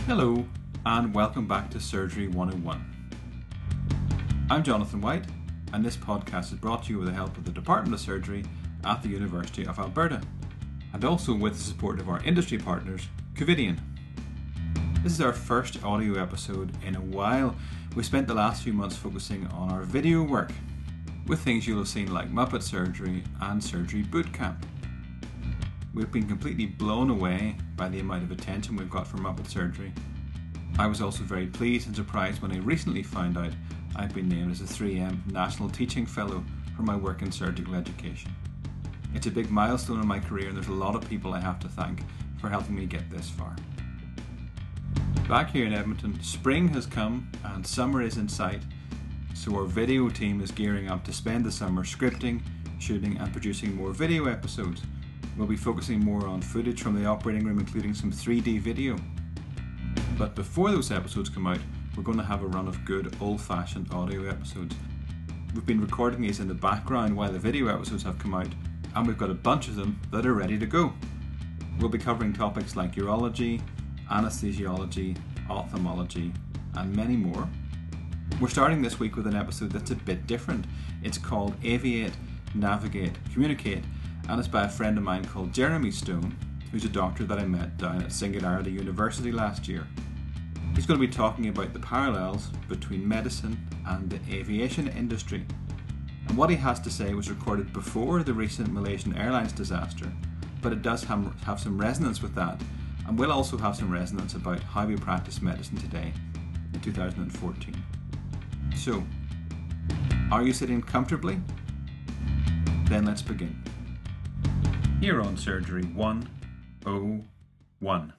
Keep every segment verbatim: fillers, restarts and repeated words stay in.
Hello and welcome back to Surgery one oh one. I'm Jonathan White and this podcast is brought to you with the help of the Department of Surgery at the University of Alberta and also with the support of our industry partners, Covidien. This is our first audio episode in a while. We spent the last few months focusing on our video work with things you'll have seen like Muppet Surgery and Surgery Bootcamp. We've been completely blown away by the amount of attention we've got for Muppet Surgery. I was also very pleased and surprised when I recently found out I've been named as a three M National Teaching Fellow for my work in surgical education. It's a big milestone in my career and there's a lot of people I have to thank for helping me get this far. Back here in Edmonton, spring has come and summer is in sight, so our video team is gearing up to spend the summer scripting, shooting and producing more video episodes. We'll be focusing more on footage from the operating room, including some three D video. But before those episodes come out, we're going to have a run of good old-fashioned audio episodes. We've been recording these in the background while the video episodes have come out, and we've got a bunch of them that are ready to go. We'll be covering topics like urology, anesthesiology, ophthalmology, and many more. We're starting this week with an episode that's a bit different. It's called Aviate, Navigate, Communicate, and it's by a friend of mine called Jeremy Stone, who's a doctor that I met down at Singularity University last year. He's going to be talking about the parallels between medicine and the aviation industry. And what he has to say was recorded before the recent Malaysian Airlines disaster, but it does have, have some resonance with that, and will also have some resonance about how we practice medicine today in two thousand fourteen. So, are you sitting comfortably? Then let's begin. Here on Surgery one oh one.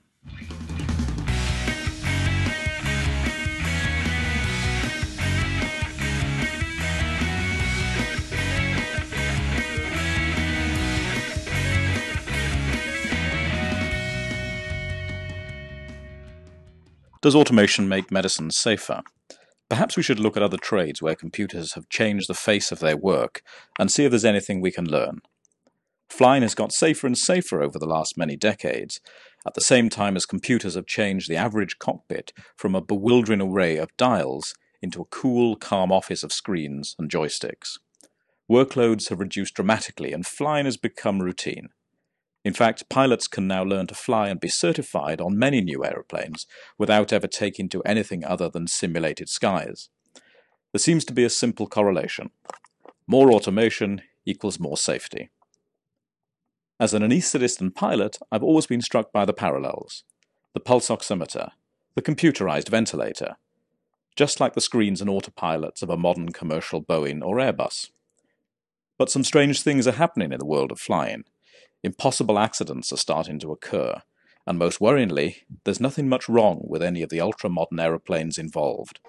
Does automation make medicine safer? Perhaps we should look at other trades where computers have changed the face of their work and see if there's anything we can learn. Flying has got safer and safer over the last many decades, at the same time as computers have changed the average cockpit from a bewildering array of dials into a cool, calm office of screens and joysticks. Workloads have reduced dramatically and flying has become routine. In fact, pilots can now learn to fly and be certified on many new aeroplanes without ever taking to anything other than simulated skies. There seems to be a simple correlation. More automation equals more safety. As an anaesthetist and pilot, I've always been struck by the parallels. The pulse oximeter, the computerized ventilator, just like the screens and autopilots of a modern commercial Boeing or Airbus. But some strange things are happening in the world of flying. Impossible accidents are starting to occur, and most worryingly, there's nothing much wrong with any of the ultra-modern aeroplanes involved.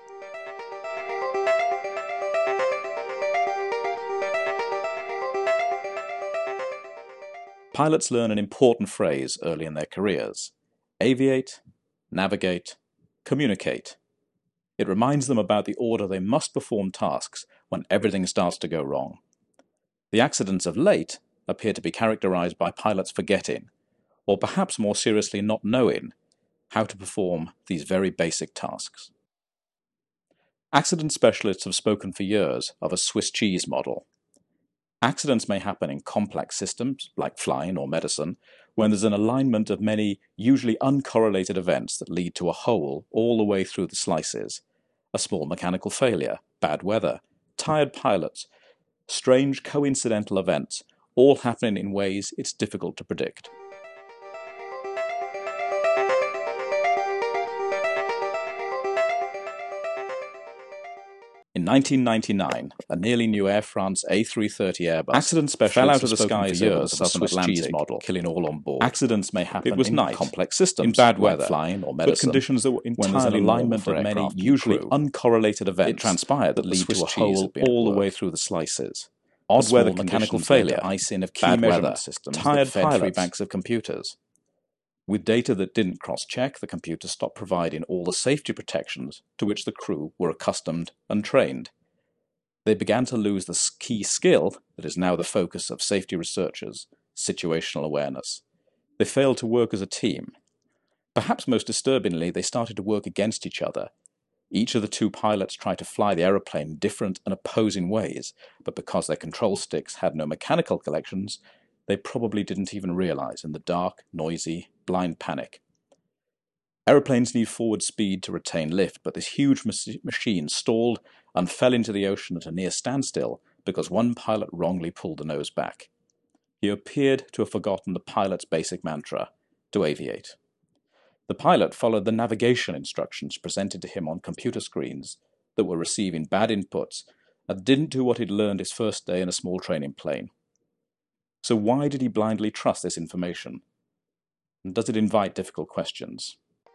Pilots learn an important phrase early in their careers: aviate, navigate, communicate. It reminds them about the order they must perform tasks when everything starts to go wrong. The accidents of late appear to be characterized by pilots forgetting, or perhaps more seriously not knowing, how to perform these very basic tasks. Accident specialists have spoken for years of a Swiss cheese model. Accidents may happen in complex systems, like flying or medicine, when there's an alignment of many, usually uncorrelated events that lead to a whole all the way through the slices. A small mechanical failure, bad weather, tired pilots, strange coincidental events, all happening in ways it's difficult to predict. In nineteen ninety-nine, a nearly new Air France A three thirty Airbus accident specialist fell out of the sky for years of a Swiss cheese model, killing all on board. Accidents may happen it was in night, complex systems, in bad weather, flying or medicine, but conditions that were entirely alignment of many usually uncorrelated events. It transpired that lead to a hole all the way through the slices. Odd weather, mechanical failure, icing of key measurement systems, tired pilots, three banks of computers. With data that didn't cross-check, the computer stopped providing all the safety protections to which the crew were accustomed and trained. They began to lose the key skill that is now the focus of safety researchers, situational awareness. They failed to work as a team. Perhaps most disturbingly, they started to work against each other. Each of the two pilots tried to fly the aeroplane in different and opposing ways, but because their control sticks had no mechanical connections, they probably didn't even realize in the dark, noisy, blind panic. Aeroplanes need forward speed to retain lift, but this huge machine stalled and fell into the ocean at a near standstill because one pilot wrongly pulled the nose back. He appeared to have forgotten the pilot's basic mantra, to aviate. The pilot followed the navigation instructions presented to him on computer screens that were receiving bad inputs and didn't do what he'd learned his first day in a small training plane. So why did he blindly trust this information? And does it invite difficult questions?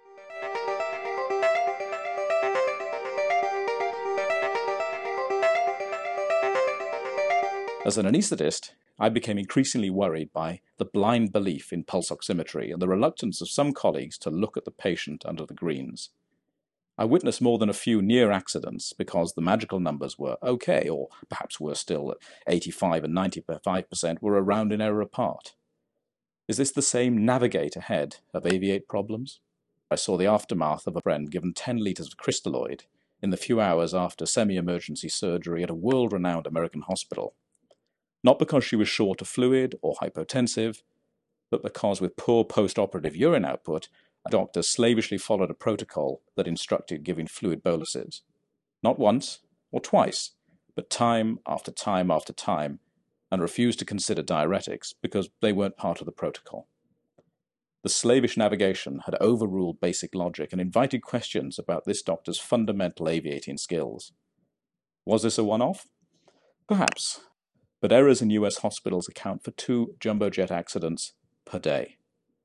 As an anaesthetist, I became increasingly worried by the blind belief in pulse oximetry and the reluctance of some colleagues to look at the patient under the greens. I witnessed more than a few near accidents because the magical numbers were okay, or perhaps worse still, eighty-five and ninety-five percent were a rounding error apart. Is this the same navigate ahead of aviate problems? I saw the aftermath of a friend given ten litres of crystalloid in the few hours after semi-emergency surgery at a world-renowned American hospital. Not because she was short of fluid or hypotensive, but because with poor post-operative urine output, doctors slavishly followed a protocol that instructed giving fluid boluses. Not once or twice, but time after time after time, and refused to consider diuretics because they weren't part of the protocol. The slavish navigation had overruled basic logic and invited questions about this doctor's fundamental aviating skills. Was this a one-off? Perhaps. But errors in U S hospitals account for two jumbo jet accidents per day.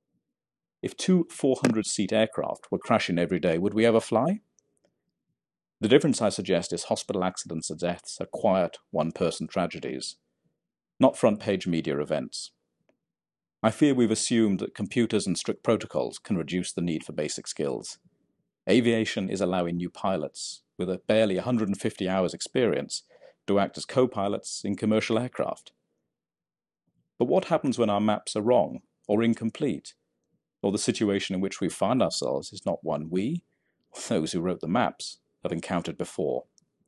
If two four hundred seat aircraft were crashing every day, would we ever fly? The difference, I suggest, is hospital accidents and deaths are quiet, one-person tragedies, not front-page media events. I fear we've assumed that computers and strict protocols can reduce the need for basic skills. Aviation is allowing new pilots with a barely one hundred fifty hours experience to act as co-pilots in commercial aircraft. But what happens when our maps are wrong or incomplete, or the situation in which we find ourselves is not one we, or those who wrote the maps, have encountered before?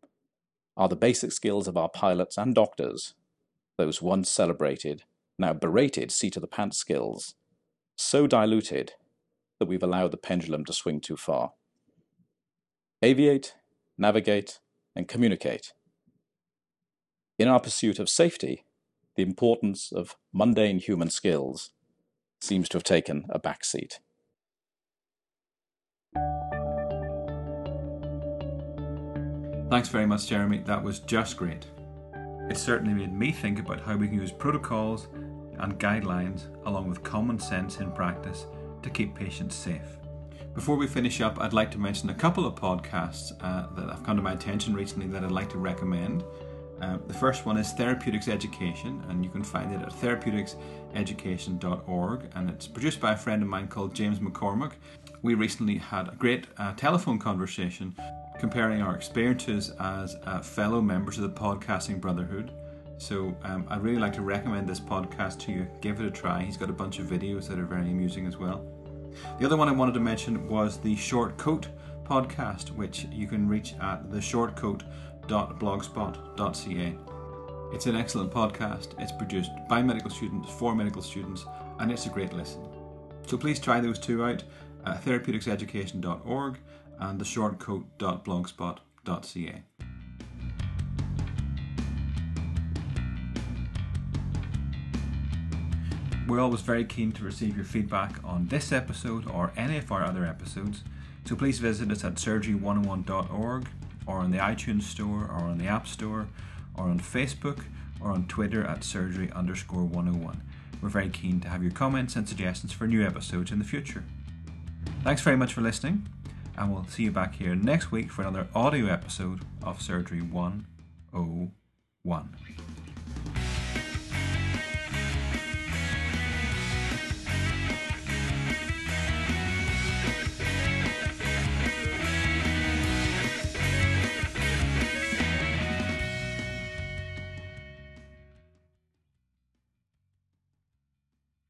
Are the basic skills of our pilots and doctors, those once celebrated, now berated seat-of-the-pants skills, so diluted that we've allowed the pendulum to swing too far? Aviate, navigate, and communicate. In our pursuit of safety, the importance of mundane human skills seems to have taken a back seat. Thanks very much, Jeremy. That was just great. It certainly made me think about how we can use protocols and guidelines along with common sense in practice to keep patients safe. Before we finish up, I'd like to mention a couple of podcasts uh, that have come to my attention recently that I'd like to recommend. Uh, the first one is Therapeutics Education, and you can find it at therapeutics education dot org, and it's produced by a friend of mine called James McCormack. We recently had a great uh, telephone conversation comparing our experiences as uh, fellow members of the Podcasting Brotherhood. So um, I'd really like to recommend this podcast to you. Give it a try. He's got a bunch of videos that are very amusing as well. The other one I wanted to mention was the Shortcoat podcast, which you can reach at the shortcoat dot blogspot dot c a. It's an excellent podcast. It's produced by medical students for medical students, and it's a great listen. So please try those two out at therapeutics education dot org and the shortcoat dot blogspot dot c a. We're always very keen to receive your feedback on this episode or any of our other episodes, so please visit us at surgery one oh one dot org or on the iTunes Store or on the App Store or on Facebook or on Twitter at surgery underscore 101. We're very keen to have your comments and suggestions for new episodes in the future. Thanks very much for listening, and we'll see you back here next week for another audio episode of Surgery one oh one.